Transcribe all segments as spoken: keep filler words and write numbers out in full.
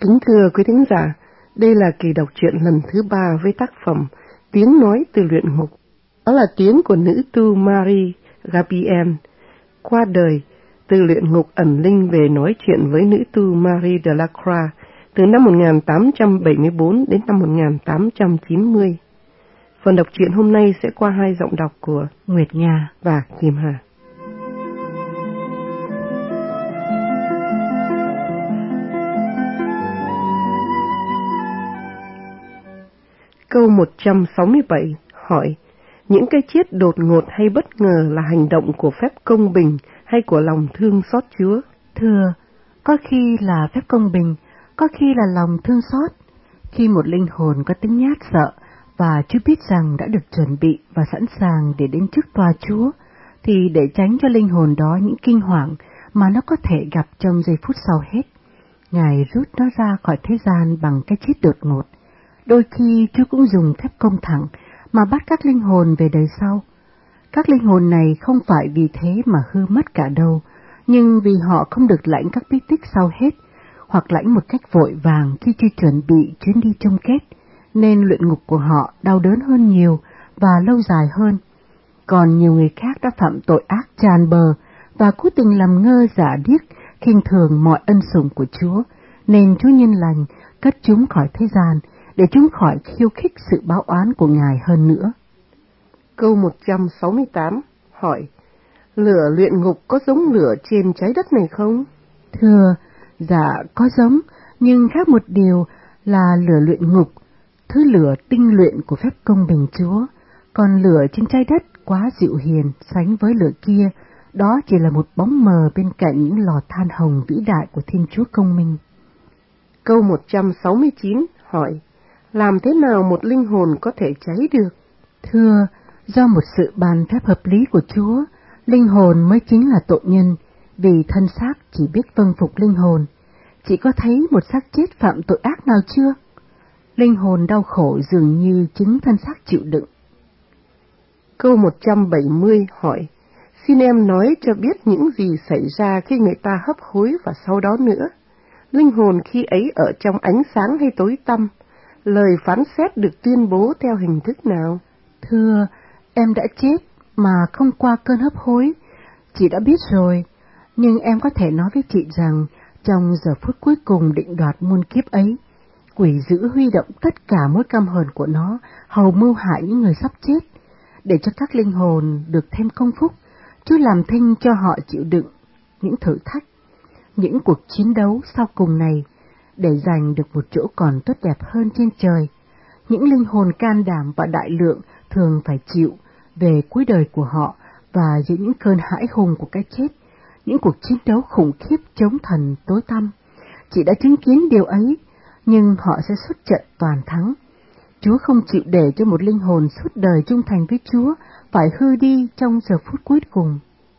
Kính thưa quý thính giả, đây là kỳ đọc truyện lần thứ ba với tác phẩm Tiếng nói từ luyện ngục. Đó là tiếng của nữ tu Marie Gabriel, qua đời từ luyện ngục ẩn linh về nói chuyện với nữ tu Marie de la Croix từ năm một nghìn tám trăm bảy mươi bốn đến năm một nghìn tám trăm chín mươi. Phần đọc truyện hôm nay sẽ qua hai giọng đọc của Nguyệt Nga và Kim Hà. Câu một trăm sáu mươi bảy hỏi, những cái chết đột ngột hay bất ngờ là hành động của phép công bình hay của lòng thương xót Chúa? Thưa, có khi là phép công bình, có khi là lòng thương xót. Khi một linh hồn có tính nhát sợ và chưa biết rằng đã được chuẩn bị và sẵn sàng để đến trước tòa Chúa, thì để tránh cho linh hồn đó những kinh hoàng mà nó có thể gặp trong giây phút sau hết, Ngài rút nó ra khỏi thế gian bằng cái chết đột ngột. Đôi khi Chúa cũng dùng phép công thẳng mà bắt các linh hồn về đời sau. Các linh hồn này không phải vì thế mà hư mất cả đâu, nhưng vì họ không được lãnh các bí tích sau hết, hoặc lãnh một cách vội vàng khi chưa chuẩn bị chuyến đi chung kết, nên luyện ngục của họ đau đớn hơn nhiều và lâu dài hơn. Còn nhiều người khác đã phạm tội ác tràn bờ và cố tình làm ngơ giả điếc, khinh thường mọi ân sủng của Chúa, nên Chúa nhân lành cất chúng khỏi thế gian, để chúng khỏi khiêu khích sự báo oán của Ngài hơn nữa. Câu một trăm sáu mươi tám hỏi, lửa luyện ngục có giống lửa trên trái đất này không? Thưa, dạ có giống, nhưng khác một điều là lửa luyện ngục, thứ lửa tinh luyện của phép công bình Chúa, còn lửa trên trái đất quá dịu hiền sánh với lửa kia, đó chỉ là một bóng mờ bên cạnh những lò than hồng vĩ đại của Thiên Chúa công minh. Câu một trăm sáu mươi chín hỏi, làm thế nào một linh hồn có thể cháy được? Thưa, do một sự ban phép hợp lý của Chúa, linh hồn mới chính là tội nhân, vì thân xác chỉ biết vâng phục linh hồn. Chị có thấy một xác chết phạm tội ác nào chưa? Linh hồn đau khổ dường như chính thân xác chịu đựng. Câu một trăm bảy mươi hỏi, xin em nói cho biết những gì xảy ra khi người ta hấp hối và sau đó nữa. Linh hồn khi ấy ở trong ánh sáng hay tối tăm? Lời phán xét được tuyên bố theo hình thức nào? Thưa, em đã chết mà không qua cơn hấp hối, chị đã biết rồi, nhưng em có thể nói với chị rằng trong giờ phút cuối cùng định đoạt muôn kiếp ấy, quỷ dữ huy động tất cả mối căm hờn của nó hầu mưu hại những người sắp chết, để cho các linh hồn được thêm công phúc, Chúa làm thinh cho họ chịu đựng những thử thách, những cuộc chiến đấu sau cùng này, để giành được một chỗ còn tốt đẹp hơn trên trời. Những linh hồn can đảm và đại lượng thường phải chịu về cuối đời của họ và dưới những cơn hãi hùng của cái chết, những cuộc chiến đấu khủng khiếp chống thần tối tăm. Chị đã chứng kiến điều ấy, nhưng họ sẽ xuất trận toàn thắng. Chúa không chịu để cho một linh hồn suốt đời trung thành với Chúa phải hư đi trong giờ phút cuối cùng.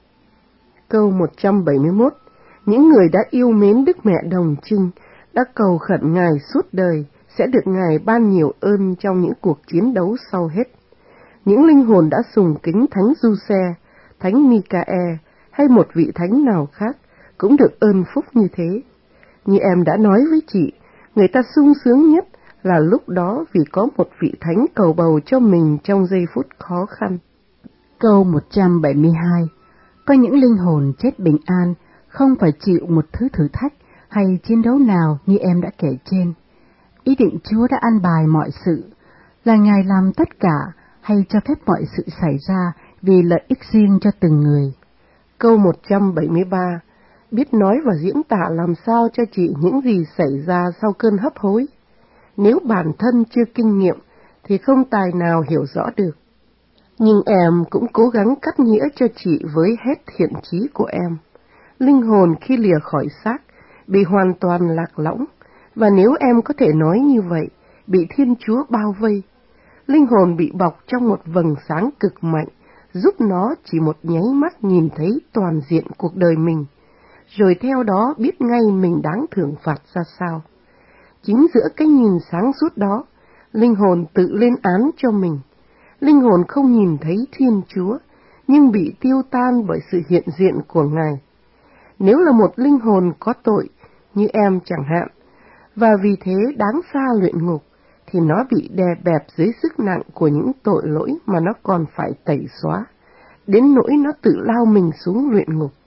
Câu một trăm bảy mươi mốt, những người đã yêu mến Đức Mẹ Đồng Trinh, đã cầu khẩn Ngài suốt đời, sẽ được Ngài ban nhiều ơn trong những cuộc chiến đấu sau hết. Những linh hồn đã sùng kính Thánh Giuse, Thánh Michael hay một vị thánh nào khác cũng được ơn phúc như thế. Như em đã nói với chị, người ta sung sướng nhất là lúc đó vì có một vị thánh cầu bầu cho mình trong giây phút khó khăn. Câu một trăm bảy mươi hai, có những linh hồn chết bình an, không phải chịu một thứ thử thách hay chiến đấu nào như em đã kể trên. Ý định Chúa đã an bài mọi sự, là Ngài làm tất cả hay cho phép mọi sự xảy ra vì lợi ích riêng cho từng người. Câu một trăm bảy mươi ba, biết nói và diễn tả làm sao cho chị những gì xảy ra sau cơn hấp hối. Nếu bản thân chưa kinh nghiệm thì không tài nào hiểu rõ được. Nhưng em cũng cố gắng cắt nghĩa cho chị với hết thiện chí của em. Linh hồn khi lìa khỏi xác bị hoàn toàn lạc lõng, và nếu em có thể nói như vậy, bị Thiên Chúa bao vây. Linh hồn bị bọc trong một vầng sáng cực mạnh, giúp nó chỉ một nháy mắt nhìn thấy toàn diện cuộc đời mình, rồi theo đó biết ngay mình đáng thưởng phạt ra sao. Chính giữa cái nhìn sáng suốt đó, linh hồn tự lên án cho mình. Linh hồn không nhìn thấy Thiên Chúa, nhưng bị tiêu tan bởi sự hiện diện của Ngài. Nếu là một linh hồn có tội, như em chẳng hạn, và vì thế đáng xa luyện ngục, thì nó bị đè bẹp dưới sức nặng của những tội lỗi mà nó còn phải tẩy xóa, đến nỗi nó tự lao mình xuống luyện ngục.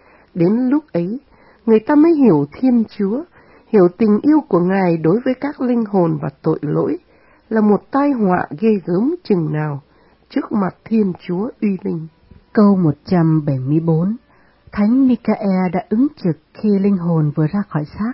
Đến lúc ấy, người ta mới hiểu Thiên Chúa, hiểu tình yêu của Ngài đối với các linh hồn và tội lỗi là một tai họa ghê gớm chừng nào trước mặt Thiên Chúa uy linh. Câu một trăm bảy mươi bốn. Thánh Michael đã ứng trực khi linh hồn vừa ra khỏi xác.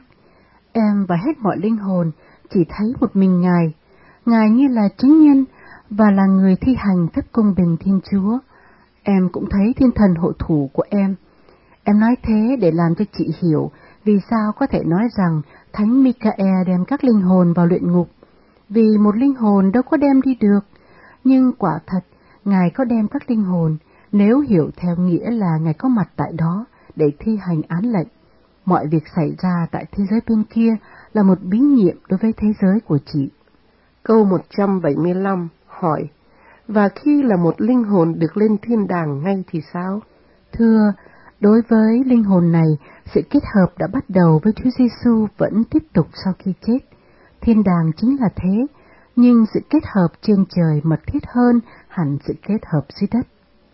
Em và hết mọi linh hồn chỉ thấy một mình Ngài, Ngài như là chứng nhân và là người thi hành phép công bình Thiên Chúa. Em cũng thấy thiên thần hộ thủ của em. Em nói thế để làm cho chị hiểu vì sao có thể nói rằng Thánh Michael đem các linh hồn vào luyện ngục, vì một linh hồn đâu có đem đi được, nhưng quả thật Ngài có đem các linh hồn, nếu hiểu theo nghĩa là Ngài có mặt tại đó để thi hành án lệnh. Mọi việc xảy ra tại thế giới bên kia là một bí nhiệm đối với thế giới của chị. Câu một trăm bảy mươi lăm hỏi, và khi là một linh hồn được lên thiên đàng ngay thì sao? Thưa, đối với linh hồn này, sự kết hợp đã bắt đầu với Chúa Giêsu vẫn tiếp tục sau khi chết. Thiên đàng chính là thế, nhưng sự kết hợp trên trời mật thiết hơn hẳn sự kết hợp dưới đất.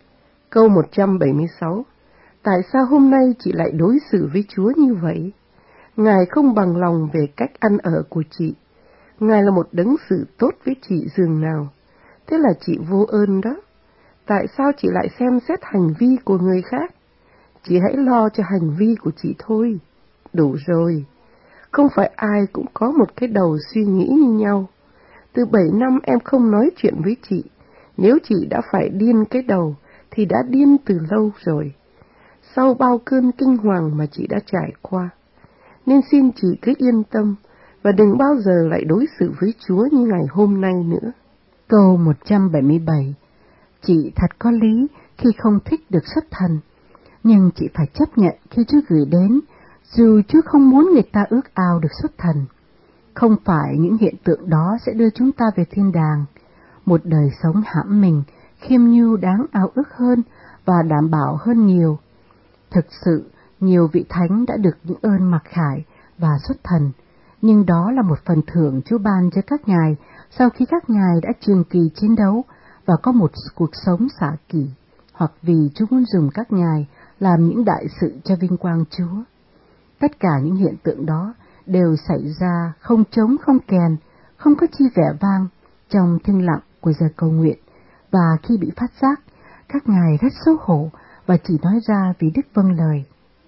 Câu một trăm bảy mươi sáu. Tại sao hôm nay chị lại đối xử với Chúa như vậy? Ngài không bằng lòng về cách ăn ở của chị. Ngài là một đấng xử tốt với chị dường nào. Thế là chị vô ơn đó. Tại sao chị lại xem xét hành vi của người khác? Chị hãy lo cho hành vi của chị thôi. Đủ rồi. Không phải ai cũng có một cái đầu suy nghĩ như nhau. Từ bảy năm em không nói chuyện với chị. Nếu chị đã phải điên cái đầu, thì đã điên từ lâu rồi. Sau bao cơn kinh hoàng mà chị đã trải qua. Nên xin chị cứ yên tâm, và đừng bao giờ lại đối xử với Chúa như ngày hôm nay nữa. Câu một trăm bảy mươi bảy. Chị thật có lý khi không thích được xuất thần, nhưng chị phải chấp nhận khi Chúa gửi đến, dù Chúa không muốn người ta ước ao được xuất thần. Không phải những hiện tượng đó sẽ đưa chúng ta về thiên đàng. Một đời sống hãm mình, khiêm nhu đáng ao ước hơn và đảm bảo hơn nhiều. Thực sự, nhiều vị thánh đã được những ơn mặc khải và xuất thần, nhưng đó là một phần thưởng Chúa ban cho các ngài sau khi các ngài đã trường kỳ chiến đấu và có một cuộc sống xả kỷ, hoặc vì Chúa muốn dùng các ngài làm những đại sự cho vinh quang Chúa. Tất cả những hiện tượng đó đều xảy ra không trống không kèn, không có chi vẻ vang trong thinh lặng của giờ cầu nguyện, và khi bị phát giác, các ngài rất xấu hổ và chỉ nói ra vì đức vâng lời.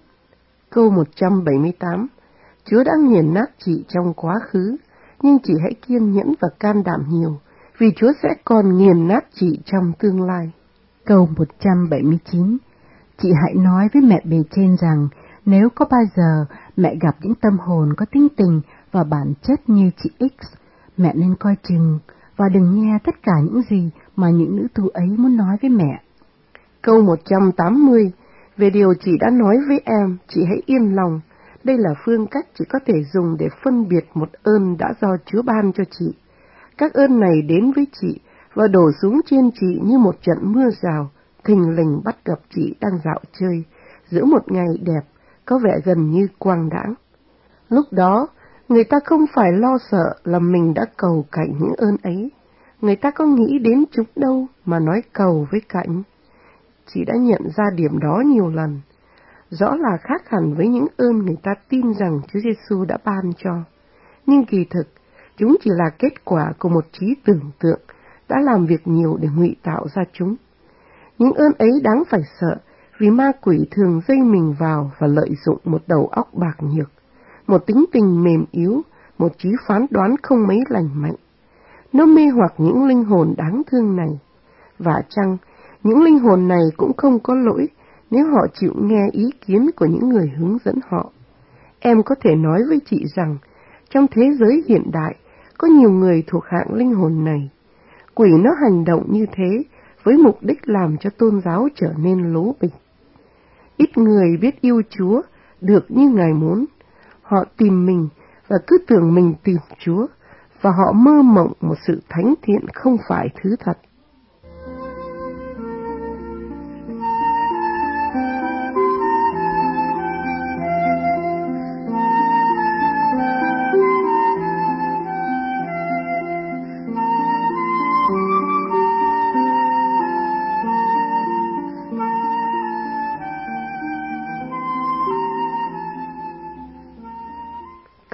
Câu một trăm bảy mươi tám. Chúa đã nghiền nát chị trong quá khứ, nhưng chị hãy kiên nhẫn và can đảm nhiều, vì Chúa sẽ còn nghiền nát chị trong tương lai. Câu một trăm bảy mươi chín. Chị hãy nói với mẹ bề trên rằng, nếu có bao giờ mẹ gặp những tâm hồn có tính tình và bản chất như chị X, mẹ nên coi chừng và đừng nghe tất cả những gì mà những nữ tu ấy muốn nói với mẹ. Câu một trăm tám mươi. Về điều chị đã nói với em, chị hãy yên lòng. Đây là phương cách chị có thể dùng để phân biệt một ơn đã do Chúa ban cho chị. Các ơn này đến với chị và đổ xuống trên chị như một trận mưa rào, thình lình bắt gặp chị đang dạo chơi giữa một ngày đẹp, có vẻ gần như quang đãng. Lúc đó, người ta không phải lo sợ là mình đã cầu cạnh những ơn ấy. Người ta có nghĩ đến chúng đâu mà nói cầu với cạnh. Chị đã nhận ra điểm đó nhiều lần. Rõ là khác hẳn với những ơn người ta tin rằng Chúa Giêsu đã ban cho. Nhưng kỳ thực, chúng chỉ là kết quả của một trí tưởng tượng đã làm việc nhiều để ngụy tạo ra chúng. Những ơn ấy đáng phải sợ, vì ma quỷ thường dây mình vào và lợi dụng một đầu óc bạc nhược, một tính tình mềm yếu, một trí phán đoán không mấy lành mạnh. Nó mê hoặc những linh hồn đáng thương này. Và chăng, những linh hồn này cũng không có lỗi nếu họ chịu nghe ý kiến của những người hướng dẫn họ. Em có thể nói với chị rằng, trong thế giới hiện đại, có nhiều người thuộc hạng linh hồn này. Quỷ nó hành động như thế với mục đích làm cho tôn giáo trở nên lố bịch. Ít người biết yêu Chúa được như Ngài muốn. Họ tìm mình và cứ tưởng mình tìm Chúa, và họ mơ mộng một sự thánh thiện không phải thứ thật.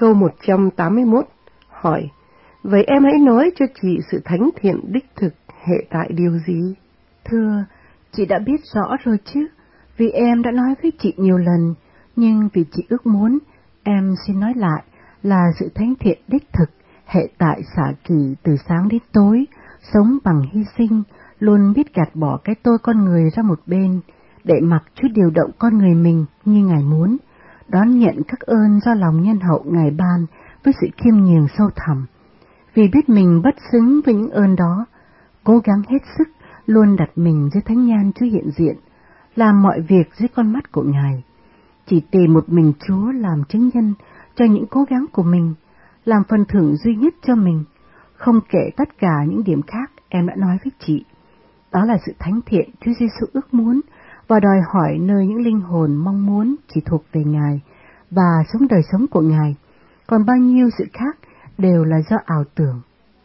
Câu một trăm tám mươi mốt hỏi, vậy em hãy nói cho chị sự thánh thiện đích thực hệ tại điều gì? Thưa, chị đã biết rõ rồi chứ, vì em đã nói với chị nhiều lần, nhưng vì chị ước muốn, em xin nói lại là sự thánh thiện đích thực hệ tại xả kỳ từ sáng đến tối, sống bằng hy sinh, luôn biết gạt bỏ cái tôi con người ra một bên, để mặc Chúa điều động con người mình như Ngài muốn, đón nhận các ơn do lòng nhân hậu Ngài ban với sự khiêm nhường sâu thẳm. Vì biết mình bất xứng với những ơn đó, cố gắng hết sức luôn đặt mình dưới thánh nhan Chúa hiện diện, làm mọi việc dưới con mắt của Ngài. Chỉ tìm một mình Chúa làm chứng nhân cho những cố gắng của mình, làm phần thưởng duy nhất cho mình, không kể tất cả những điểm khác em đã nói với chị. Đó là sự thánh thiện Chúa Giêsu ước muốn và đòi hỏi nơi những linh hồn mong muốn chỉ thuộc về Ngài và sống đời sống của Ngài, còn bao nhiêu sự khác đều là do ảo tưởng.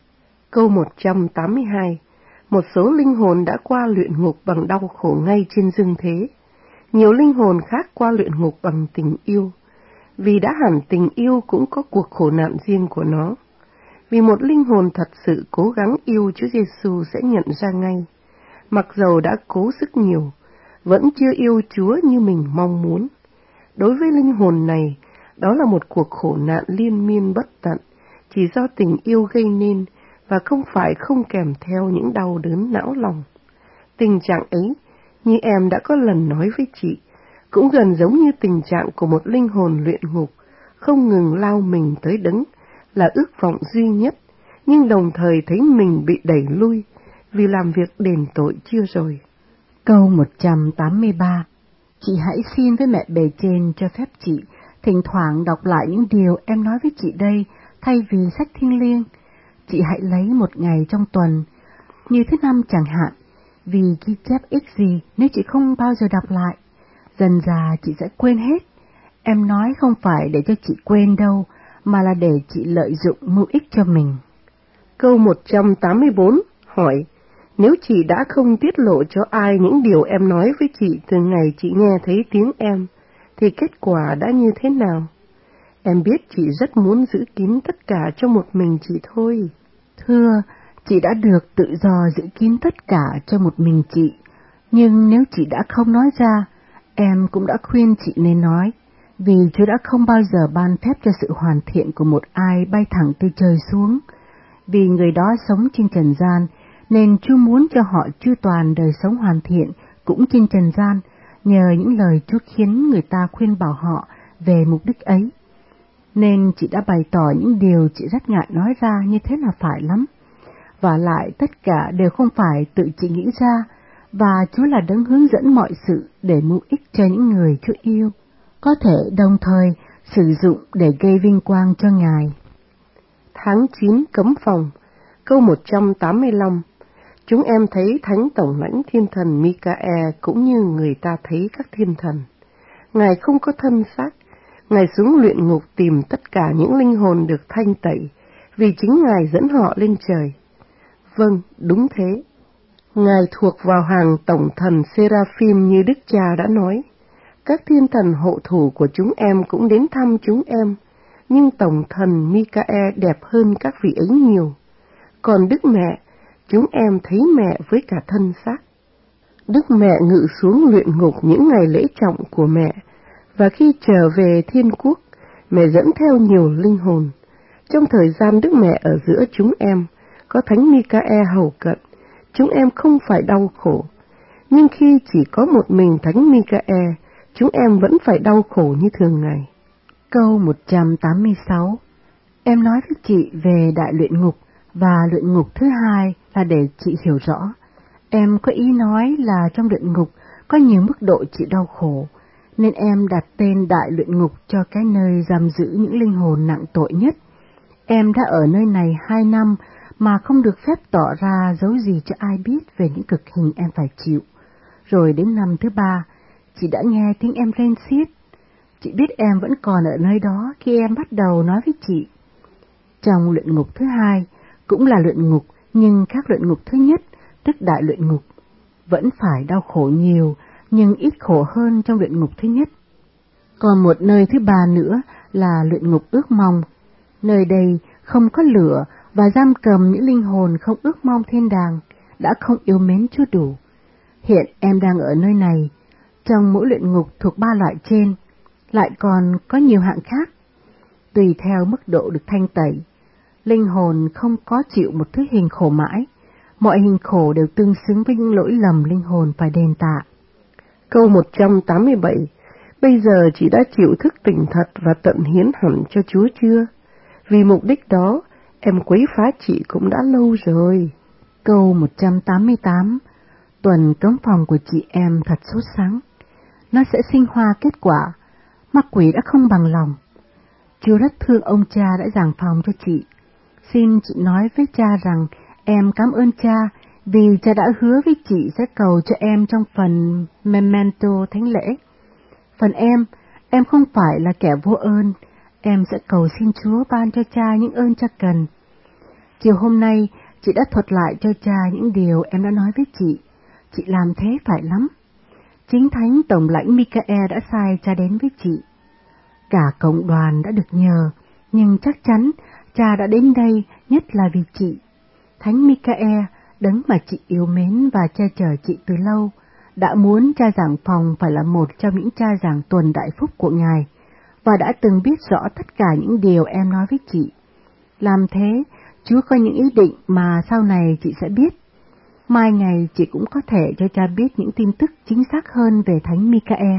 Câu một trăm tám mươi hai. Một số linh hồn đã qua luyện ngục bằng đau khổ ngay trên dương thế. Nhiều linh hồn khác qua luyện ngục bằng tình yêu. Vì đã hẳn tình yêu cũng có cuộc khổ nạn riêng của nó. Vì một linh hồn thật sự cố gắng yêu Chúa Giêsu sẽ nhận ra ngay, mặc dầu đã cố sức nhiều, vẫn chưa yêu Chúa như mình mong muốn. Đối với linh hồn này, đó là một cuộc khổ nạn liên miên bất tận, chỉ do tình yêu gây nên và không phải không kèm theo những đau đớn não lòng. Tình trạng ấy, như em đã có lần nói với chị, cũng gần giống như tình trạng của một linh hồn luyện ngục, không ngừng lao mình tới Đấng, là ước vọng duy nhất, nhưng đồng thời thấy mình bị đẩy lui vì làm việc đền tội chưa rồi. Câu một trăm tám mươi ba. Chị hãy xin với mẹ bề trên cho phép chị thỉnh thoảng đọc lại những điều em nói với chị đây thay vì sách thiêng liêng. Chị hãy lấy một ngày trong tuần, như thứ năm chẳng hạn, vì ghi chép ích gì nếu chị không bao giờ đọc lại. Dần dà chị sẽ quên hết. Em nói không phải để cho chị quên đâu, mà là để chị lợi dụng mưu ích cho mình. Câu một trăm tám mươi bốn hỏi, nếu chị đã không tiết lộ cho ai những điều em nói với chị từ ngày chị nghe thấy tiếng em, thì kết quả đã như thế nào? Em biết chị rất muốn giữ kín tất cả cho một mình chị thôi. Thưa, chị đã được tự do giữ kín tất cả cho một mình chị, nhưng nếu chị đã không nói ra, em cũng đã khuyên chị nên nói, vì Chúa đã không bao giờ ban phép cho sự hoàn thiện của một ai bay thẳng từ trời xuống. Vì người đó sống trên trần gian, nên Chúa muốn cho họ chu toàn đời sống hoàn thiện cũng trên trần gian, nhờ những lời Chúa khiến người ta khuyên bảo họ về mục đích ấy. Nên chị đã bày tỏ những điều chị rất ngại nói ra như thế là phải lắm. Và lại tất cả đều không phải tự chị nghĩ ra, và Chúa là đấng hướng dẫn mọi sự để mưu ích cho những người Chúa yêu, có thể đồng thời sử dụng để gây vinh quang cho Ngài. Tháng chín cấm phòng. Câu một trăm tám mươi lăm. Chúng em thấy Thánh Tổng lãnh Thiên Thần Mica-e cũng như người ta thấy các thiên thần. Ngài không có thân xác, Ngài xuống luyện ngục tìm tất cả những linh hồn được thanh tẩy, vì chính Ngài dẫn họ lên trời. Vâng, đúng thế. Ngài thuộc vào hàng tổng thần Seraphim như Đức Cha đã nói. Các thiên thần hộ thủ của chúng em cũng đến thăm chúng em, nhưng tổng thần Mica-e đẹp hơn các vị ấy nhiều. Còn Đức Mẹ, chúng em thấy mẹ với cả thân xác. Đức Mẹ ngự xuống luyện ngục những ngày lễ trọng của mẹ, và khi trở về thiên quốc, mẹ dẫn theo nhiều linh hồn. Trong thời gian Đức Mẹ ở giữa chúng em, có Thánh Mica-e hầu cận, chúng em không phải đau khổ. Nhưng khi chỉ có một mình Thánh Mica-e, chúng em vẫn phải đau khổ như thường ngày. Câu một trăm tám mươi sáu. Em nói với chị về đại luyện ngục, và luyện ngục thứ hai là để chị hiểu rõ. Em có ý nói là trong luyện ngục có nhiều mức độ chị đau khổ, nên em đặt tên đại luyện ngục cho cái nơi giam giữ những linh hồn nặng tội nhất. Em đã ở nơi này hai năm mà không được phép tỏ ra dấu gì cho ai biết về những cực hình em phải chịu. Rồi đến năm thứ ba, chị đã nghe tiếng em rên xiết. Chị biết em vẫn còn ở nơi đó khi em bắt đầu nói với chị. Trong luyện ngục thứ hai, cũng là luyện ngục nhưng khác luyện ngục thứ nhất, tức đại luyện ngục. Vẫn phải đau khổ nhiều, nhưng ít khổ hơn trong luyện ngục thứ nhất. Còn một nơi thứ ba nữa là luyện ngục ước mong. Nơi đây không có lửa và giam cầm những linh hồn không ước mong thiên đàng, đã không yêu mến Chúa đủ. Hiện em đang ở nơi này, trong mỗi luyện ngục thuộc ba loại trên, lại còn có nhiều hạng khác. Tùy theo mức độ được thanh tẩy, linh hồn không có chịu một thứ hình khổ mãi, mọi hình khổ đều tương xứng với những lỗi lầm linh hồn phải đền tạ. Câu một trăm tám mươi bảy. Bây giờ chị đã chịu thức tỉnh thật và tận hiến hẳn cho Chúa chưa? Vì mục đích đó, em quấy phá chị cũng đã lâu rồi. Câu một trăm tám mươi tám. Tuần cấm phòng của chị em thật sốt sắng. Nó sẽ sinh hoa kết quả. Ma quỷ đã không bằng lòng. Chúa rất thương ông cha đã giảng phòng cho chị. Xin chị nói với cha rằng em cảm ơn cha vì cha đã hứa với chị sẽ cầu cho em trong phần memento thánh lễ. Phần em, em không phải là kẻ vô ơn, em sẽ cầu xin Chúa ban cho cha những ơn cha cần. Chiều hôm nay, chị đã thuật lại cho cha những điều em đã nói với chị. Chị làm thế phải lắm. Chính Thánh Tổng lãnh Michael đã sai cha đến với chị. Cả cộng đoàn đã được nhờ, nhưng chắc chắn cha đã đến đây nhất là vì chị. Thánh Michael, đấng mà chị yêu mến và che chở chị từ lâu, đã muốn cha giảng phòng phải là một trong những cha giảng tuần đại phúc của Ngài, và đã từng biết rõ tất cả những điều em nói với chị. Làm thế, Chúa có những ý định mà sau này chị sẽ biết. Mai ngày chị cũng có thể cho cha biết những tin tức chính xác hơn về Thánh Michael.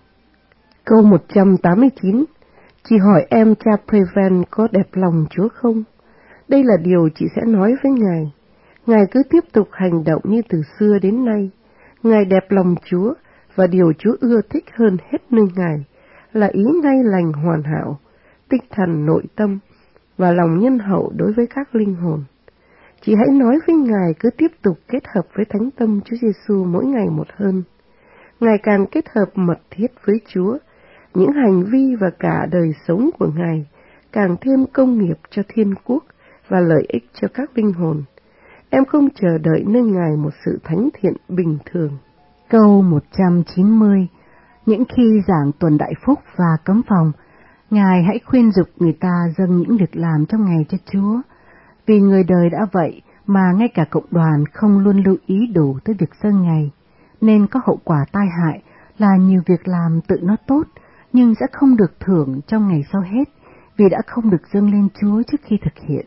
Câu một trăm tám mươi chín. Chị hỏi em cha Preven có đẹp lòng Chúa không? Đây là điều chị sẽ nói với Ngài. Ngài cứ tiếp tục hành động như từ xưa đến nay. Ngài đẹp lòng Chúa, và điều Chúa ưa thích hơn hết nơi Ngài là ý ngay lành hoàn hảo, tinh thần nội tâm và lòng nhân hậu đối với các linh hồn. Chị hãy nói với Ngài cứ tiếp tục kết hợp với thánh tâm Chúa Giêsu mỗi ngày một hơn. Ngài càng kết hợp mật thiết với Chúa, những hành vi và cả đời sống của Ngài càng thêm công nghiệp cho thiên quốc và lợi ích cho các linh hồn. Em không chờ đợi nơi Ngài một sự thánh thiện bình thường. Câu một trăm chín mươi. Những khi giảng tuần đại phúc và cấm phòng, Ngài hãy khuyên dục người ta dâng những việc làm trong ngày cho Chúa. Vì người đời đã vậy mà ngay cả cộng đoàn không luôn lưu ý đủ tới việc dâng Ngài, nên có hậu quả tai hại là nhiều việc làm tự nó tốt, nhưng sẽ không được thưởng trong ngày sau hết, vì đã không được dâng lên Chúa trước khi thực hiện.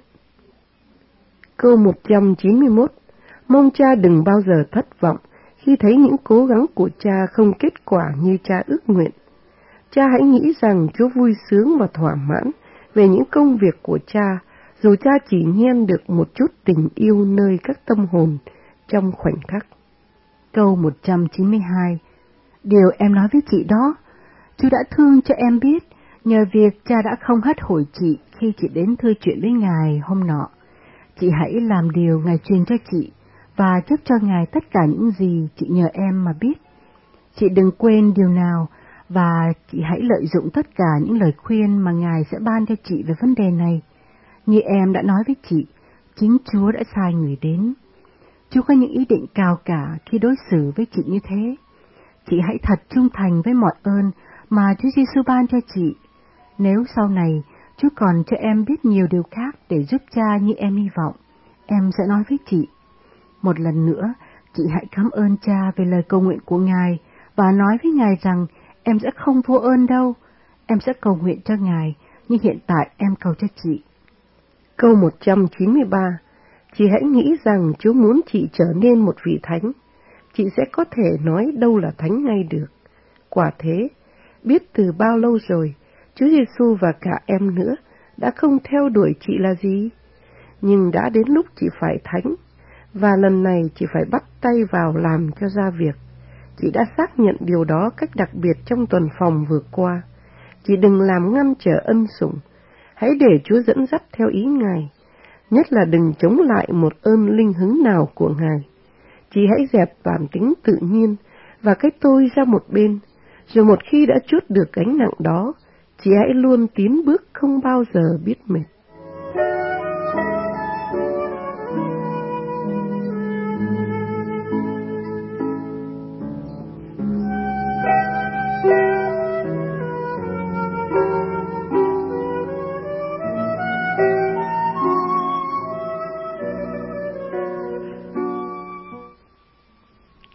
Câu một trăm chín mươi mốt. Mong cha đừng bao giờ thất vọng khi thấy những cố gắng của cha không kết quả như cha ước nguyện. Cha hãy nghĩ rằng Chúa vui sướng và thỏa mãn về những công việc của cha, dù cha chỉ nhen được một chút tình yêu nơi các tâm hồn trong khoảnh khắc. Câu một trăm chín mươi hai. Điều em nói với chị đó, Chúa đã thương cho em biết, nhờ việc cha đã không hất hủi chị khi chị đến thưa chuyện với Ngài hôm nọ. Chị hãy làm điều Ngài truyền cho chị, và chấp cho Ngài tất cả những gì chị nhờ em mà biết. Chị đừng quên điều nào, và chị hãy lợi dụng tất cả những lời khuyên mà Ngài sẽ ban cho chị về vấn đề này. Như em đã nói với chị, chính Chúa đã sai người đến. Chúa có những ý định cao cả khi đối xử với chị như thế. Chị hãy thật trung thành với mọi ơn mà Chúa Giêsu ban cho chị. Nếu sau này Chúa còn cho em biết nhiều điều khác để giúp cha như em hy vọng, em sẽ nói với chị. Một lần nữa, chị hãy cảm ơn cha về lời cầu nguyện của Ngài và nói với Ngài rằng em sẽ không vô ơn đâu. Em sẽ cầu nguyện cho Ngài như hiện tại em cầu cho chị. Câu một trăm chín mươi ba. Chị hãy nghĩ rằng Chúa muốn chị trở nên một vị thánh. Chị sẽ có thể nói đâu là thánh ngay được. Quả thế, biết từ bao lâu rồi, Chúa Giêsu và cả em nữa đã không theo đuổi chị là gì. Nhưng đã đến lúc chị phải thánh, và lần này chị phải bắt tay vào làm cho ra việc. Chị đã xác nhận điều đó cách đặc biệt trong tuần phòng vừa qua. Chị đừng làm ngăn trở ân sủng. Hãy để Chúa dẫn dắt theo ý Ngài, nhất là đừng chống lại một ơn linh hứng nào của Ngài. Chị hãy dẹp bản tính tự nhiên và cái tôi ra một bên, rồi một khi đã trút được gánh nặng đó, chị hãy luôn tiến bước không bao giờ biết mệt.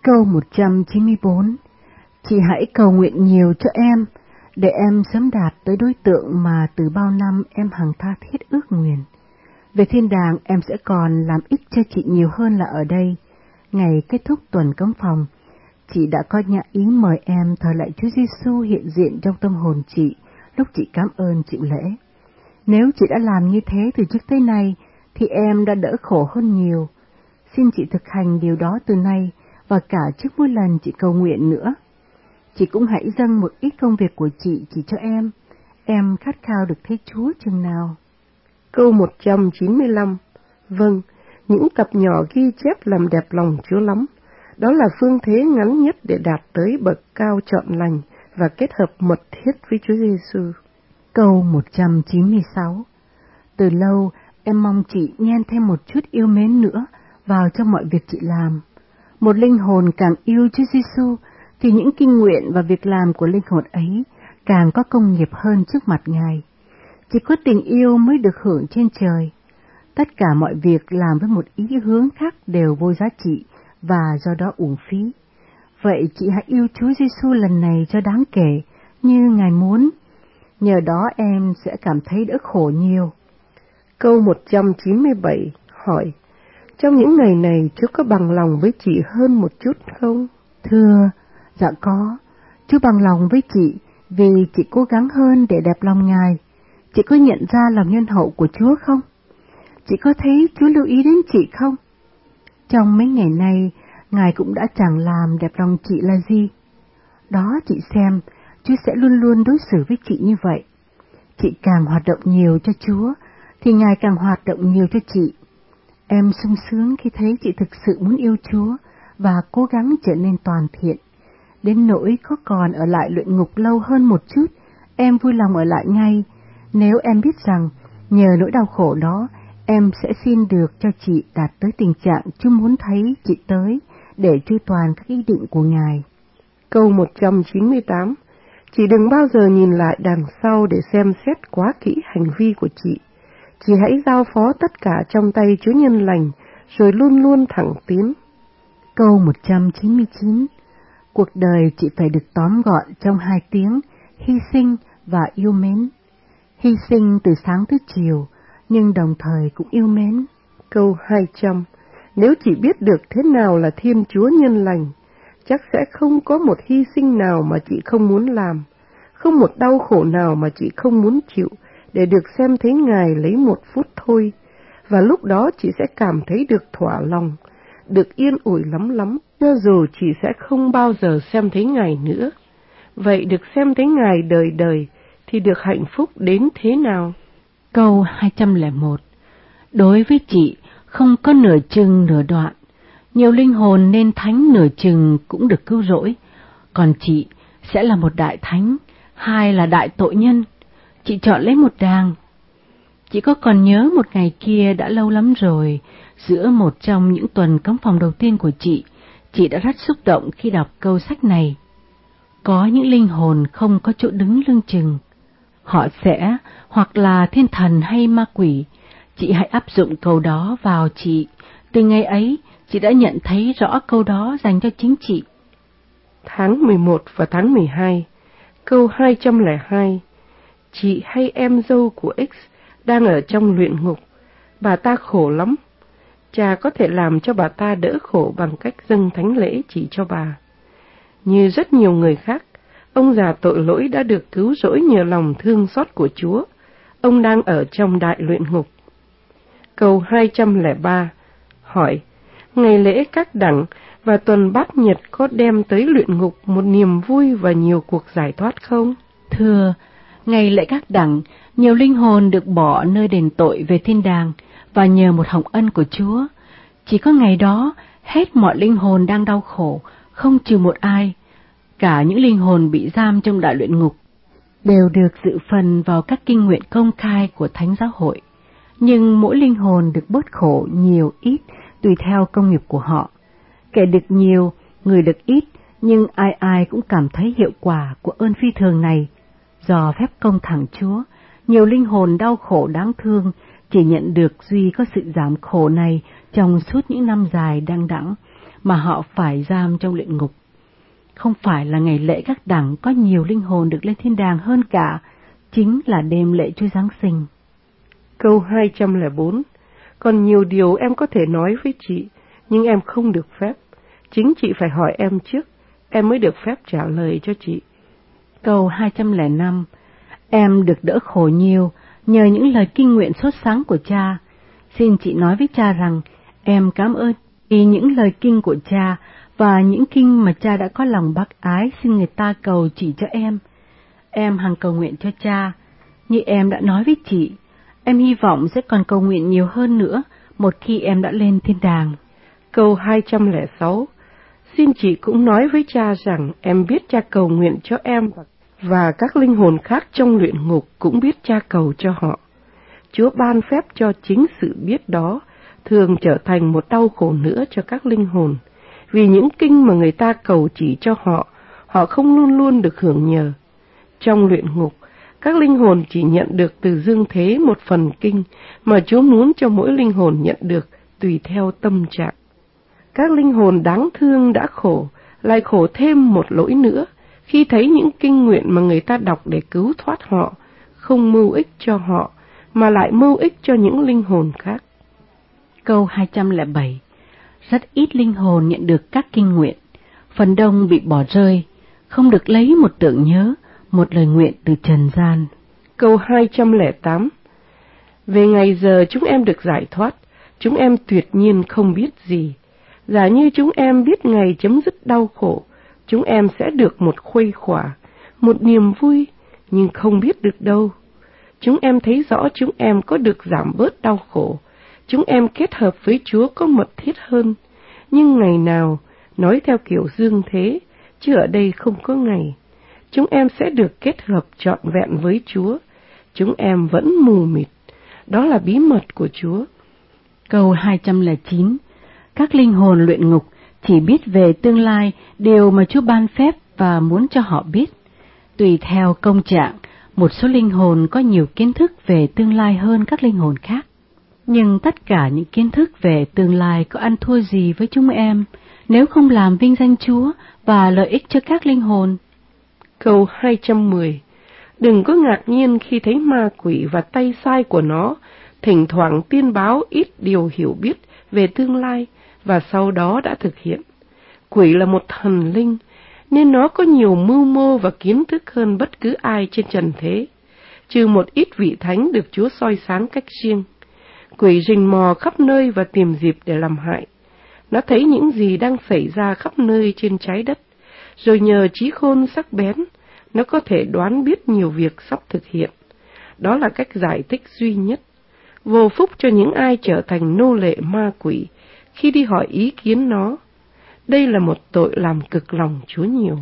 Câu một trăm chín mươi bốn. Chị hãy cầu nguyện nhiều cho em, để em sớm đạt tới đối tượng mà từ bao năm em hằng tha thiết ước nguyện. Về thiên đàng em sẽ còn làm ích cho chị nhiều hơn là ở đây. Ngày kết thúc tuần cấm phòng, chị đã có nhã ý mời em thờ lại Chúa Giêsu hiện diện trong tâm hồn chị lúc chị cảm ơn chịu lễ. Nếu chị đã làm như thế từ trước tới nay, thì em đã đỡ khổ hơn nhiều. Xin chị thực hành điều đó từ nay, và cả trước mỗi lần chị cầu nguyện nữa. Chị cũng hãy dâng một ít công việc của chị chỉ cho em. Em khát khao được thấy Chúa chừng nào. Câu một trăm chín mươi lăm. Vâng, những tập nhỏ ghi chép làm đẹp lòng Chúa lắm. Đó là phương thế ngắn nhất để đạt tới bậc cao trọn lành và kết hợp mật thiết với Chúa Giêsu. Câu một trăm chín mươi sáu. Từ lâu em mong chị nhen thêm một chút yêu mến nữa vào trong mọi việc chị làm. Một linh hồn càng yêu Chúa Giêsu thì những kinh nguyện và việc làm của linh hồn ấy càng có công nghiệp hơn trước mặt Ngài. Chỉ có tình yêu mới được hưởng trên trời. Tất cả mọi việc làm với một ý hướng khác đều vô giá trị và do đó uổng phí. Vậy chị hãy yêu Chúa Giêsu lần này cho đáng kể như Ngài muốn. Nhờ đó em sẽ cảm thấy đỡ khổ nhiều. Câu một trăm chín mươi bảy hỏi, trong những ngày này Chúa có bằng lòng với chị hơn một chút không? Thưa, dạ có. Chúa bằng lòng với chị vì chị cố gắng hơn để đẹp lòng Ngài. Chị có nhận ra lòng nhân hậu của Chúa không? Chị có thấy Chúa lưu ý đến chị không? Trong mấy ngày nay, Ngài cũng đã chẳng làm đẹp lòng chị là gì. Đó chị xem, Chúa sẽ luôn luôn đối xử với chị như vậy. Chị càng hoạt động nhiều cho Chúa, thì Ngài càng hoạt động nhiều cho chị. Em sung sướng khi thấy chị thực sự muốn yêu Chúa và cố gắng trở nên toàn thiện. Đến nỗi có còn ở lại luyện ngục lâu hơn một chút, em vui lòng ở lại ngay, nếu em biết rằng nhờ nỗi đau khổ đó, em sẽ xin được cho chị đạt tới tình trạng Chúa muốn thấy chị tới để tru toàn các ý định của Ngài. Câu một trăm chín mươi tám. Chị đừng bao giờ nhìn lại đằng sau để xem xét quá kỹ hành vi của chị. Chị hãy giao phó tất cả trong tay Chúa nhân lành, rồi luôn luôn thẳng tiến. Câu một trăm chín mươi chín. Cuộc đời chị phải được tóm gọn trong hai tiếng, hy sinh và yêu mến. Hy sinh từ sáng tới chiều, nhưng đồng thời cũng yêu mến. Câu hai trăm. Nếu chị biết được thế nào là Thiên Chúa nhân lành, chắc sẽ không có một hy sinh nào mà chị không muốn làm, không một đau khổ nào mà chị không muốn chịu, để được xem thấy Ngài lấy một phút thôi, và lúc đó chị sẽ cảm thấy được thỏa lòng, được yên ủi lắm lắm, cho dù chị sẽ không bao giờ xem thấy Ngài nữa. Vậy được xem thấy Ngài đời đời, thì được hạnh phúc đến thế nào? Câu hai trăm lẻ một. Đối với chị, không có nửa chừng nửa đoạn. Nhiều linh hồn nên thánh nửa chừng cũng được cứu rỗi, còn chị sẽ là một đại thánh, hai là đại tội nhân. Chị chọn lấy một đàng. Chị có còn nhớ một ngày kia đã lâu lắm rồi, giữa một trong những tuần cấm phòng đầu tiên của chị, chị đã rất xúc động khi đọc câu sách này. Có những linh hồn không có chỗ đứng lưng chừng. Họ sẽ hoặc là thiên thần hay ma quỷ. Chị hãy áp dụng câu đó vào chị. Từ ngày ấy, chị đã nhận thấy rõ câu đó dành cho chính chị. Tháng mười một và tháng mười hai. Câu hai trăm lẻ hai. Chị hay em dâu của X đang ở trong luyện ngục. Bà ta khổ lắm. Cha có thể làm cho bà ta đỡ khổ bằng cách dâng thánh lễ chỉ cho bà. Như rất nhiều người khác, ông già tội lỗi đã được cứu rỗi nhờ lòng thương xót của Chúa. Ông đang ở trong đại luyện ngục. Câu hai trăm lẻ ba. Hỏi, ngày lễ các đẳng và tuần bát nhật có đem tới luyện ngục một niềm vui và nhiều cuộc giải thoát không? Thưa, ngày lễ các đẳng, nhiều linh hồn được bỏ nơi đền tội về thiên đàng, và nhờ một hồng ân của Chúa. Chỉ có ngày đó, hết mọi linh hồn đang đau khổ, không trừ một ai. Cả những linh hồn bị giam trong đại luyện ngục đều được dự phần vào các kinh nguyện công khai của Thánh Giáo hội. Nhưng mỗi linh hồn được bớt khổ nhiều ít tùy theo công nghiệp của họ. Kẻ được nhiều, người được ít, nhưng ai ai cũng cảm thấy hiệu quả của ơn phi thường này. Do phép công thẳng Chúa, nhiều linh hồn đau khổ đáng thương chỉ nhận được duy có sự giảm khổ này trong suốt những năm dài đăng đẵng, mà họ phải giam trong luyện ngục. Không phải là ngày lễ các đẳng có nhiều linh hồn được lên thiên đàng hơn cả, chính là đêm lễ Chúa Giáng sinh. Câu hai trăm lẻ bốn. Còn nhiều điều em có thể nói với chị, nhưng em không được phép. Chính chị phải hỏi em trước, em mới được phép trả lời cho chị. Câu hai trăm lẻ năm. Em được đỡ khổ nhiều nhờ những lời kinh nguyện sốt sắng của cha. Xin chị nói với cha rằng em cảm ơn vì những lời kinh của cha và những kinh mà cha đã có lòng bác ái xin người ta cầu chỉ cho em. Em hằng cầu nguyện cho cha. Như em đã nói với chị, em hy vọng sẽ còn cầu nguyện nhiều hơn nữa một khi em đã lên thiên đàng. Câu hai trăm lẻ sáu. Xin chị cũng nói với cha rằng em biết cha cầu nguyện cho em và các linh hồn khác trong luyện ngục cũng biết cha cầu cho họ. Chúa ban phép cho chính sự biết đó thường trở thành một đau khổ nữa cho các linh hồn, vì những kinh mà người ta cầu chỉ cho họ, họ không luôn luôn được hưởng nhờ. Trong luyện ngục, các linh hồn chỉ nhận được từ dương thế một phần kinh mà Chúa muốn cho mỗi linh hồn nhận được tùy theo tâm trạng. Các linh hồn đáng thương đã khổ, lại khổ thêm một lỗi nữa, khi thấy những kinh nguyện mà người ta đọc để cứu thoát họ, không mưu ích cho họ, mà lại mưu ích cho những linh hồn khác. Câu hai trăm lẻ bảy. Rất ít linh hồn nhận được các kinh nguyện, phần đông bị bỏ rơi, không được lấy một tưởng nhớ, một lời nguyện từ trần gian. Câu hai trăm lẻ tám. Về ngày giờ chúng em được giải thoát, chúng em tuyệt nhiên không biết gì. Giả như chúng em biết ngày chấm dứt đau khổ, chúng em sẽ được một khuây khỏa, một niềm vui, nhưng không biết được đâu. Chúng em thấy rõ chúng em có được giảm bớt đau khổ, chúng em kết hợp với Chúa có mật thiết hơn. Nhưng ngày nào, nói theo kiểu dương thế, chứ ở đây không có ngày, chúng em sẽ được kết hợp trọn vẹn với Chúa. Chúng em vẫn mù mịt, đó là bí mật của Chúa. Câu hai trăm lẻ chín. Các linh hồn luyện ngục chỉ biết về tương lai điều mà Chúa ban phép và muốn cho họ biết. Tùy theo công trạng, một số linh hồn có nhiều kiến thức về tương lai hơn các linh hồn khác. Nhưng tất cả những kiến thức về tương lai có ăn thua gì với chúng em, nếu không làm vinh danh Chúa và lợi ích cho các linh hồn. Câu hai trăm mười. Đừng có ngạc nhiên khi thấy ma quỷ và tay sai của nó thỉnh thoảng tiên báo ít điều hiểu biết về tương lai và sau đó đã thực hiện. Quỷ là một thần linh, nên nó có nhiều mưu mô và kiến thức hơn bất cứ ai trên trần thế, trừ một ít vị thánh được Chúa soi sáng cách riêng. Quỷ rình mò khắp nơi và tìm dịp để làm hại. Nó thấy những gì đang xảy ra khắp nơi trên trái đất, rồi nhờ trí khôn sắc bén, nó có thể đoán biết nhiều việc sắp thực hiện. Đó là cách giải thích duy nhất. Vô phúc cho những ai trở thành nô lệ ma quỷ khi đi hỏi ý kiến nó. Đây là một tội làm cực lòng Chúa nhiều.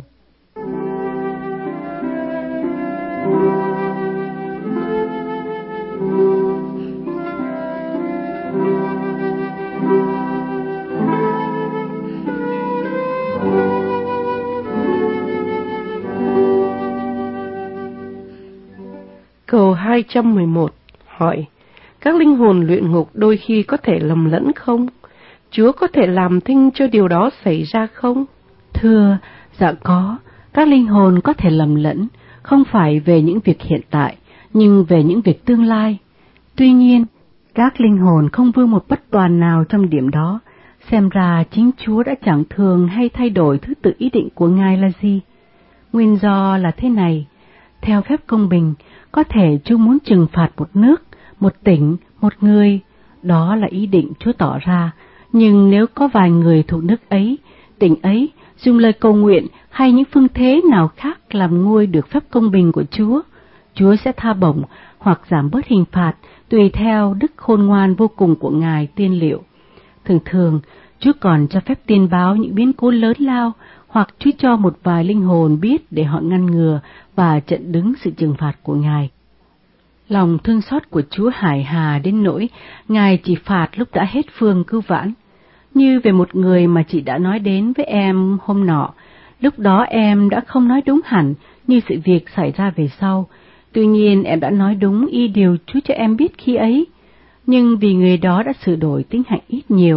Câu hai trăm mười một hỏi, các linh hồn luyện ngục đôi khi có thể lầm lẫn không? Chúa có thể làm thinh cho điều đó xảy ra không? Thưa, dạ có, các linh hồn có thể lầm lẫn, không phải về những việc hiện tại, nhưng về những việc tương lai. Tuy nhiên, các linh hồn không vương một bất toàn nào trong điểm đó, xem ra chính Chúa đã chẳng thường hay thay đổi thứ tự ý định của Ngài là gì. Nguyên do là thế này, theo phép công bình, có thể Chúa muốn trừng phạt một nước, một tỉnh, một người, đó là ý định Chúa tỏ ra, nhưng nếu có vài người thuộc nước ấy, tỉnh ấy, dùng lời cầu nguyện hay những phương thế nào khác làm nguôi được phép công bình của Chúa, Chúa sẽ tha bổng hoặc giảm bớt hình phạt tùy theo đức khôn ngoan vô cùng của Ngài tiên liệu. Thường thường, Chúa còn cho phép tiên báo những biến cố lớn lao, hoặc Chúa cho một vài linh hồn biết để họ ngăn ngừa và chặn đứng sự trừng phạt của Ngài. Lòng thương xót của Chúa hải hà đến nỗi Ngài chỉ phạt lúc đã hết phương cứu vãn. Như về một người mà chị đã nói đến với em hôm nọ, lúc đó em đã không nói đúng hẳn như sự việc xảy ra về sau. Tuy nhiên em đã nói đúng y điều Chúa cho em biết khi ấy. Nhưng vì người đó đã sửa đổi tính hạnh ít nhiều,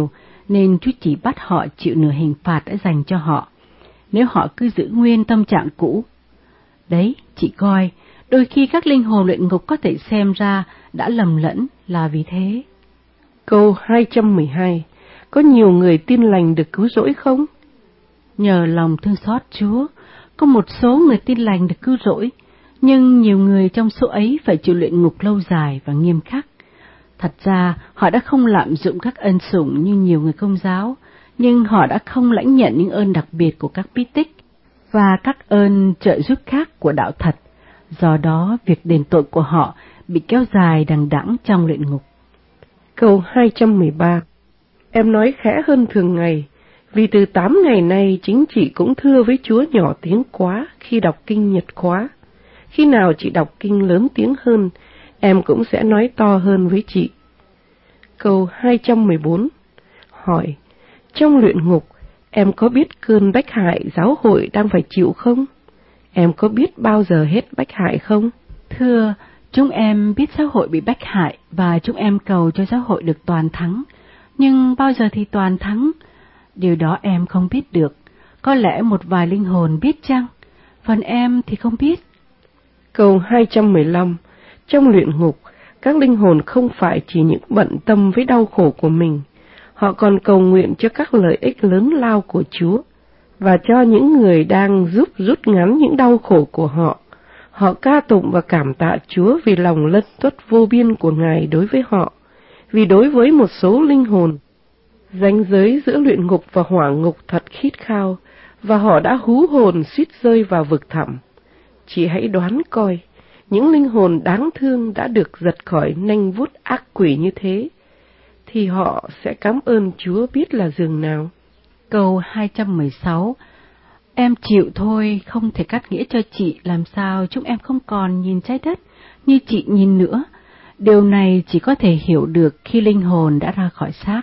nên Chúa chỉ bắt họ chịu nửa hình phạt đã dành cho họ, nếu họ cứ giữ nguyên tâm trạng cũ. Đấy, chị coi, đôi khi các linh hồn luyện ngục có thể xem ra đã lầm lẫn là vì thế. Câu hai trăm mười hai. Có nhiều người tin lành được cứu rỗi không? Nhờ lòng thương xót Chúa, có một số người tin lành được cứu rỗi, nhưng nhiều người trong số ấy phải chịu luyện ngục lâu dài và nghiêm khắc. Thật ra, họ đã không lạm dụng các ân sủng như nhiều người Công giáo, nhưng họ đã không lãnh nhận những ơn đặc biệt của các bí tích và các ơn trợ giúp khác của đạo thật. Do đó, việc đền tội của họ bị kéo dài đằng đẵng trong luyện ngục. Câu hai trăm mười ba. Em nói khẽ hơn thường ngày, vì từ tám ngày nay chính chị cũng thưa với Chúa nhỏ tiếng quá khi đọc kinh Nhật khóa. Khi nào chị đọc kinh lớn tiếng hơn, em cũng sẽ nói to hơn với chị. Câu hai trăm mười bốn. Hỏi, trong luyện ngục, em có biết cơn bách hại giáo hội đang phải chịu không? Em có biết bao giờ hết bách hại không? Thưa, chúng em biết giáo hội bị bách hại và chúng em cầu cho giáo hội được toàn thắng. Nhưng bao giờ thì toàn thắng? Điều đó em không biết được. Có lẽ một vài linh hồn biết chăng? Phần em thì không biết. Câu hai trăm mười lăm. Trong luyện ngục, các linh hồn không phải chỉ những bận tâm với đau khổ của mình, họ còn cầu nguyện cho các lợi ích lớn lao của Chúa và cho những người đang giúp rút ngắn những đau khổ của họ. Họ ca tụng và cảm tạ Chúa vì lòng lân tuất vô biên của Ngài đối với họ, vì đối với một số linh hồn, ranh giới giữa luyện ngục và hỏa ngục thật khít khao, và họ đã hú hồn suýt rơi vào vực thẳm. Chị hãy đoán coi, những linh hồn đáng thương đã được giật khỏi nanh vuốt ác quỷ như thế, thì họ sẽ cảm ơn Chúa biết là dường nào. Câu hai trăm mười sáu. Em chịu thôi, không thể cắt nghĩa cho chị làm sao chúng em không còn nhìn trái đất như chị nhìn nữa. Điều này chỉ có thể hiểu được khi linh hồn đã ra khỏi xác,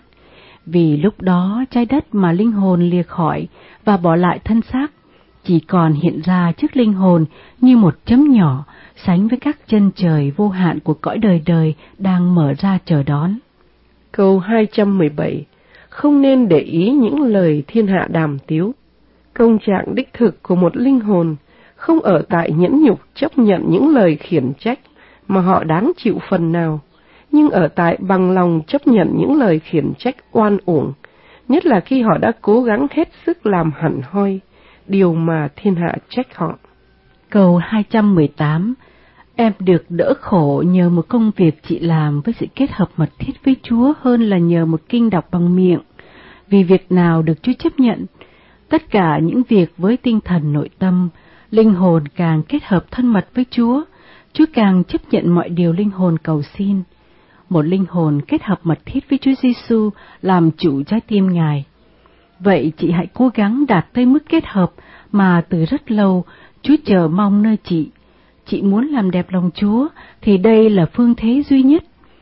vì lúc đó trái đất mà linh hồn lìa khỏi và bỏ lại thân xác chỉ còn hiện ra trước linh hồn như một chấm nhỏ sánh với các chân trời vô hạn của cõi đời đời đang mở ra chờ đón. Câu hai trăm mười bảy. Không nên để ý những lời thiên hạ đàm tiếu. Công trạng đích thực của một linh hồn không ở tại nhẫn nhục chấp nhận những lời khiển trách mà họ đáng chịu phần nào, nhưng ở tại bằng lòng chấp nhận những lời khiển trách oan uổng, nhất là khi họ đã cố gắng hết sức làm hẳn hoi điều mà thiên hạ trách họ. Câu hai trăm mười tám. Em được đỡ khổ nhờ một công việc chị làm với sự kết hợp mật thiết với Chúa hơn là nhờ một kinh đọc bằng miệng. Vì việc nào được Chúa chấp nhận? Tất cả những việc với tinh thần nội tâm, linh hồn càng kết hợp thân mật với Chúa, Chúa càng chấp nhận mọi điều linh hồn cầu xin. Một linh hồn kết hợp mật thiết với Chúa Giêsu làm chủ trái tim Ngài. Vậy chị hãy cố gắng đạt tới mức kết hợp mà từ rất lâu Chúa chờ mong nơi chị. Chị muốn làm đẹp lòng Chúa thì đây là phương thế duy nhất.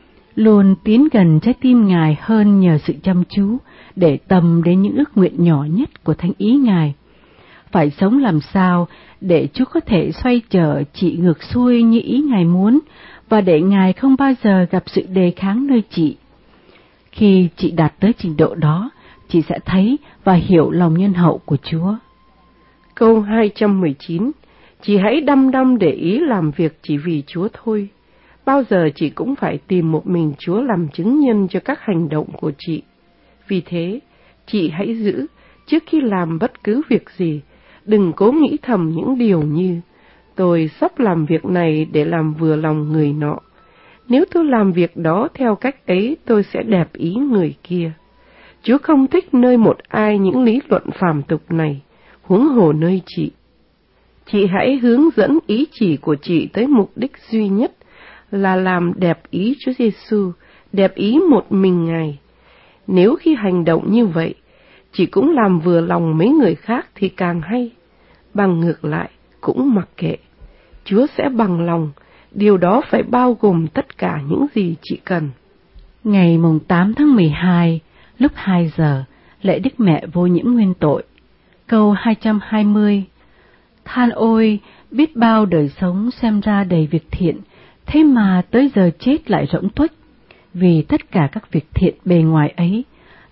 Luôn tiến gần trái tim Ngài hơn nhờ sự chăm chú để tầm đến những ước nguyện nhỏ nhất của thánh ý Ngài. Phải sống làm sao để Chúa có thể xoay trở chị ngược xuôi như ý Ngài muốn và để Ngài không bao giờ gặp sự đề kháng nơi chị. Khi chị đạt tới trình độ đó, chị sẽ thấy và hiểu lòng nhân hậu của Chúa. Câu hai trăm mười chín. Chị hãy đăm đăm để ý làm việc chỉ vì Chúa thôi. Bao giờ chị cũng phải tìm một mình Chúa làm chứng nhân cho các hành động của chị. Vì thế, chị hãy giữ, trước khi làm bất cứ việc gì, đừng cố nghĩ thầm những điều như, tôi sắp làm việc này để làm vừa lòng người nọ. Nếu tôi làm việc đó theo cách ấy, tôi sẽ đẹp ý người kia. Chúa không thích nơi một ai những lý luận phàm tục này, huống hồ nơi chị. Chị hãy hướng dẫn ý chỉ của chị tới mục đích duy nhất là làm đẹp ý Chúa Giêsu, đẹp ý một mình Ngài. Nếu khi hành động như vậy, chị cũng làm vừa lòng mấy người khác thì càng hay. Bằng ngược lại, cũng mặc kệ. Chúa sẽ bằng lòng, điều đó phải bao gồm tất cả những gì chị cần. Ngày mùng tám tháng mười hai, lúc hai giờ, lễ Đức Mẹ Vô Nhiễm Nguyên Tội. Câu hai trăm hai mươi. Than ôi, biết bao đời sống xem ra đầy việc thiện, thế mà tới giờ chết lại rỗng tuếch. Vì tất cả các việc thiện bề ngoài ấy,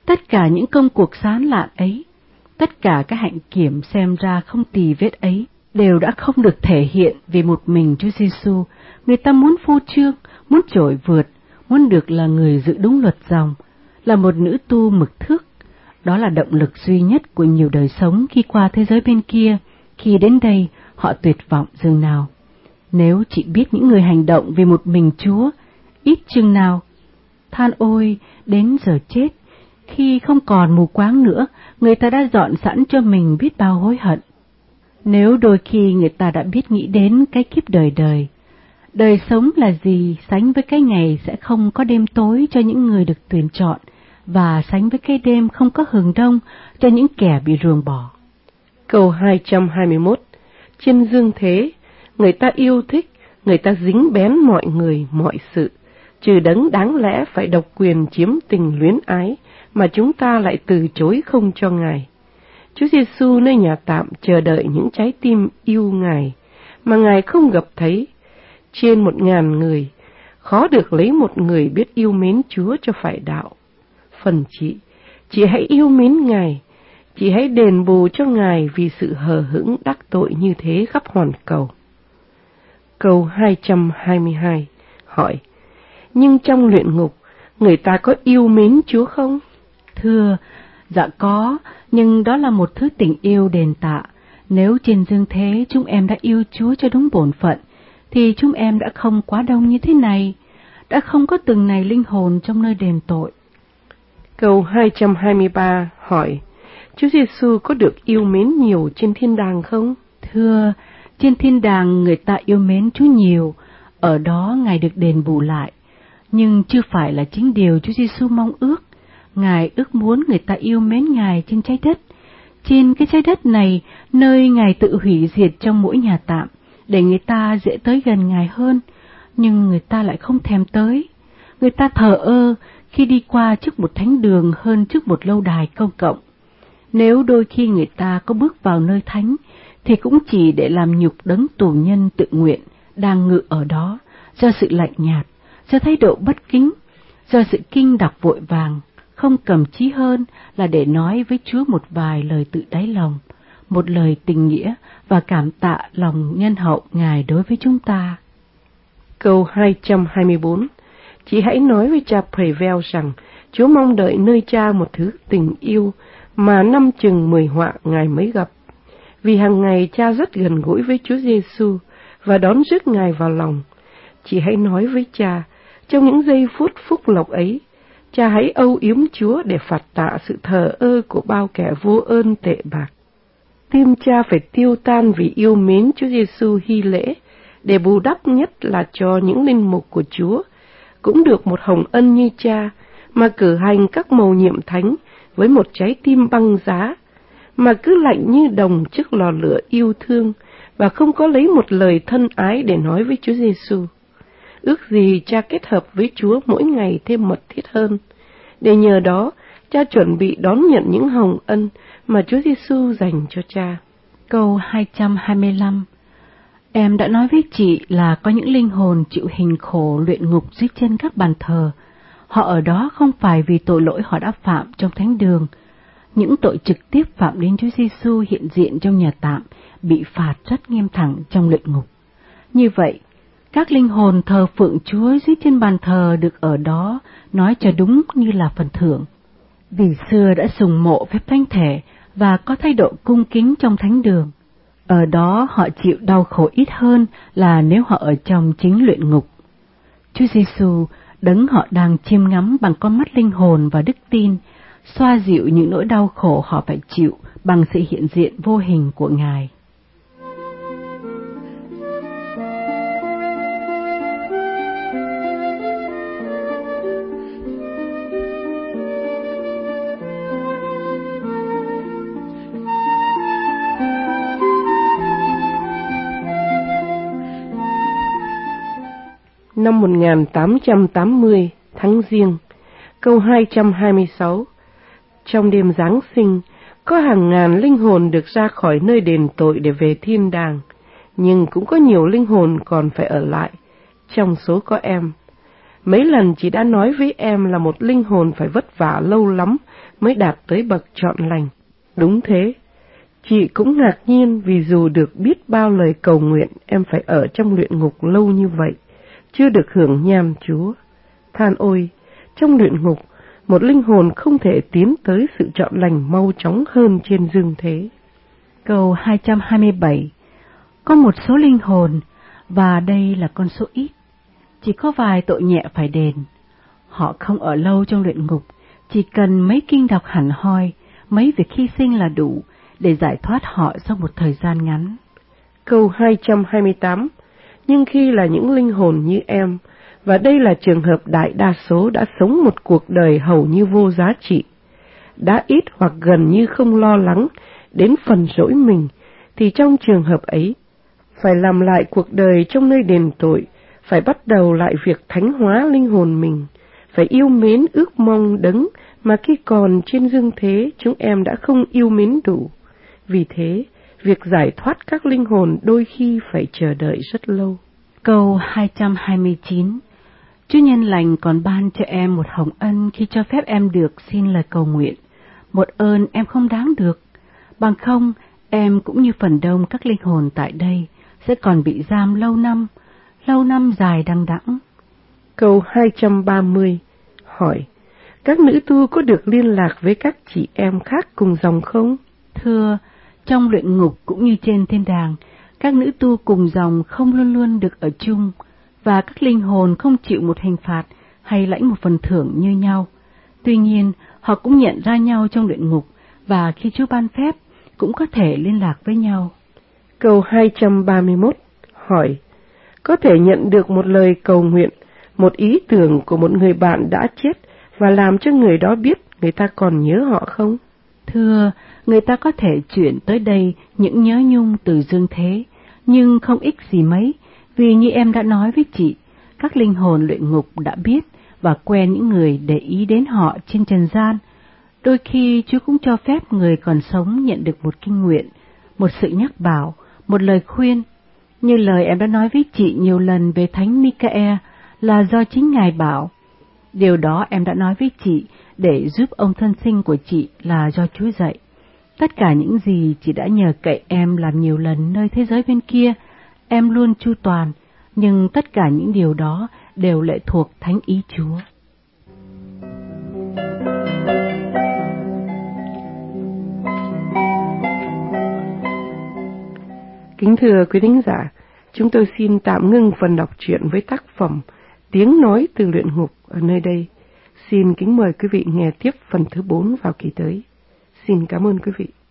Tất cả những công cuộc sán lạn ấy, tất cả các hạnh kiểm xem ra không tì vết ấy, đều đã không được thể hiện vì một mình Chúa Giêsu. Người ta muốn phô trương, muốn trội vượt, muốn được là người giữ đúng luật dòng, là một nữ tu mực thước. Đó là động lực duy nhất của nhiều đời sống khi qua thế giới bên kia, khi đến đây họ tuyệt vọng dường nào. Nếu chỉ biết những người hành động vì một mình Chúa, ít chừng nào. Than ôi, đến giờ chết, khi không còn mù quáng nữa, người ta đã dọn sẵn cho mình biết bao hối hận. Nếu đôi khi người ta đã biết nghĩ đến cái kiếp đời đời, đời sống là gì sánh với cái ngày sẽ không có đêm tối cho những người được tuyển chọn, và sánh với cái đêm không có hừng đông cho những kẻ bị ruồng bỏ. Câu hai trăm hai mươi mốt. Trên dương thế, người ta yêu thích, người ta dính bén mọi người, mọi sự, trừ đấng đáng lẽ phải độc quyền chiếm tình luyến ái, mà chúng ta lại từ chối không cho Ngài. Chúa Giêsu nơi nhà tạm chờ đợi những trái tim yêu Ngài, mà Ngài không gặp thấy. Trên một ngàn người, khó được lấy một người biết yêu mến Chúa cho phải đạo. Phần chị, chị hãy yêu mến Ngài, chị hãy đền bù cho Ngài vì sự hờ hững đắc tội như thế khắp hoàn cầu. Câu hai trăm hai mươi hai hỏi, nhưng trong luyện ngục, người ta có yêu mến Chúa không? Thưa, dạ có, nhưng đó là một thứ tình yêu đền tạ. Nếu trên dương thế chúng em đã yêu Chúa cho đúng bổn phận, thì chúng em đã không quá đông như thế này, đã không có từng này linh hồn trong nơi đền tội. Câu hai trăm hai mươi ba hỏi, Chúa Giêsu có được yêu mến nhiều trên thiên đàng không? Thưa, trên thiên đàng người ta yêu mến Chúa nhiều, ở đó Ngài được đền bù lại, nhưng chưa phải là chính điều Chúa Giêsu mong ước. Ngài ước muốn người ta yêu mến Ngài trên trái đất, trên cái trái đất này, nơi Ngài tự hủy diệt trong mỗi nhà tạm, để người ta dễ tới gần Ngài hơn, nhưng người ta lại không thèm tới. Người ta thờ ơ khi đi qua trước một thánh đường hơn trước một lâu đài công cộng. Nếu đôi khi người ta có bước vào nơi thánh, thì cũng chỉ để làm nhục đấng tù nhân tự nguyện đang ngự ở đó, do sự lạnh nhạt, do thái độ bất kính, do sự kinh đọc vội vàng, không cầm chí hơn là để nói với Chúa một vài lời tự đáy lòng, một lời tình nghĩa và cảm tạ lòng nhân hậu Ngài đối với chúng ta. Câu hai trăm hai mươi bốn. Chị hãy nói với cha Prevel rằng Chúa mong đợi nơi cha một thứ tình yêu mà năm chừng mười họa Ngài mới gặp. Vì hàng ngày cha rất gần gũi với Chúa Giêsu và đón rước Ngài vào lòng. Chị hãy nói với cha, trong những giây phút phúc lộc ấy, cha hãy âu yếm Chúa để phạt tạ sự thờ ơ của bao kẻ vô ơn tệ bạc. Tim cha phải tiêu tan vì yêu mến Chúa Giêsu hy lễ, để bù đắp nhất là cho những linh mục của Chúa cũng được một hồng ân như cha, mà cử hành các mầu nhiệm thánh với một trái tim băng giá, mà cứ lạnh như đồng trước lò lửa yêu thương, và không có lấy một lời thân ái để nói với Chúa Giêsu. Ước gì cha kết hợp với Chúa mỗi ngày thêm mật thiết hơn, để nhờ đó cha chuẩn bị đón nhận những hồng ân mà Chúa Giêsu dành cho cha. Câu hai trăm hai mươi lăm. Em đã nói với chị là có những linh hồn chịu hình khổ luyện ngục dưới chân các bàn thờ. Họ ở đó không phải vì tội lỗi họ đã phạm trong thánh đường. Những tội trực tiếp phạm đến Chúa Giêsu hiện diện trong nhà tạm bị phạt rất nghiêm thẳng trong luyện ngục. Như vậy, các linh hồn thờ phượng Chúa dưới trên bàn thờ được ở đó nói cho đúng như là phần thưởng. Vì xưa đã sùng mộ phép thánh thể và có thái độ cung kính trong thánh đường. Ở đó họ chịu đau khổ ít hơn là nếu họ ở trong chính luyện ngục. Chúa Giêsu, đấng họ đang chiêm ngắm bằng con mắt linh hồn và đức tin, xoa dịu những nỗi đau khổ họ phải chịu bằng sự hiện diện vô hình của Ngài. Năm một nghìn tám trăm tám mươi, tháng Giêng, câu hai trăm hai mươi sáu. Trong đêm Giáng sinh, có hàng ngàn linh hồn được ra khỏi nơi đền tội để về thiên đàng, nhưng cũng có nhiều linh hồn còn phải ở lại, trong số có em. Mấy lần chị đã nói với em là một linh hồn phải vất vả lâu lắm mới đạt tới bậc trọn lành. Đúng thế, chị cũng ngạc nhiên vì dù được biết bao lời cầu nguyện, em phải ở trong luyện ngục lâu như vậy, chưa được hưởng nham Chúa. Than ôi, trong luyện ngục, một linh hồn không thể tiến tới sự trọn lành mau chóng hơn trên dương thế. Câu hai trăm hai mươi bảy. Có một số linh hồn, và đây là con số ít, chỉ có vài tội nhẹ phải đền. Họ không ở lâu trong luyện ngục, chỉ cần mấy kinh đọc hẳn hoi, mấy việc hy sinh là đủ để giải thoát họ sau một thời gian ngắn. Câu hai trăm hai mươi tám. Nhưng khi là những linh hồn như em, và đây là trường hợp đại đa số đã sống một cuộc đời hầu như vô giá trị, đã ít hoặc gần như không lo lắng đến phần rỗi mình, thì trong trường hợp ấy, phải làm lại cuộc đời trong nơi đền tội, phải bắt đầu lại việc thánh hóa linh hồn mình, phải yêu mến ước mong đấng mà khi còn trên dương thế chúng em đã không yêu mến đủ. Vì thế, việc giải thoát các linh hồn đôi khi phải chờ đợi rất lâu. Câu hai trăm hai mươi chín. Chúa nhân lành còn ban cho em một hồng ân khi cho phép em được xin lời cầu nguyện, một ơn em không đáng được. Bằng không, em cũng như phần đông các linh hồn tại đây sẽ còn bị giam lâu năm, lâu năm dài đằng đẵng. Câu hai trăm ba mươi hỏi, các nữ tu có được liên lạc với các chị em khác cùng dòng không? Thưa, trong luyện ngục cũng như trên thiên đàng, các nữ tu cùng dòng không luôn luôn được ở chung, và các linh hồn không chịu một hình phạt hay lãnh một phần thưởng như nhau. Tuy nhiên, họ cũng nhận ra nhau trong luyện ngục, và khi Chúa ban phép, cũng có thể liên lạc với nhau. Câu hai trăm ba mươi mốt hỏi, có thể nhận được một lời cầu nguyện, một ý tưởng của một người bạn đã chết và làm cho người đó biết người ta còn nhớ họ không? Thưa, người ta có thể chuyển tới đây những nhớ nhung từ dương thế, nhưng không ích gì mấy, vì như em đã nói với chị, các linh hồn luyện ngục đã biết và quen những người để ý đến họ trên trần gian. Đôi khi Chúa cũng cho phép người còn sống nhận được một kinh nguyện, một sự nhắc bảo, một lời khuyên. Như lời em đã nói với chị nhiều lần về Thánh Michael là do chính Ngài bảo. Điều đó em đã nói với chị để giúp ông thân sinh của chị là do Chúa dạy. Tất cả những gì chị đã nhờ cậy em làm nhiều lần nơi thế giới bên kia, em luôn chu toàn, nhưng tất cả những điều đó đều lệ thuộc thánh ý Chúa. Kính thưa quý thính giả, chúng tôi xin tạm ngưng phần đọc truyện với tác phẩm Tiếng nói từ luyện ngục ở nơi đây. Xin kính mời quý vị nghe tiếp phần thứ bốn vào kỳ tới. Xin cảm ơn quý vị.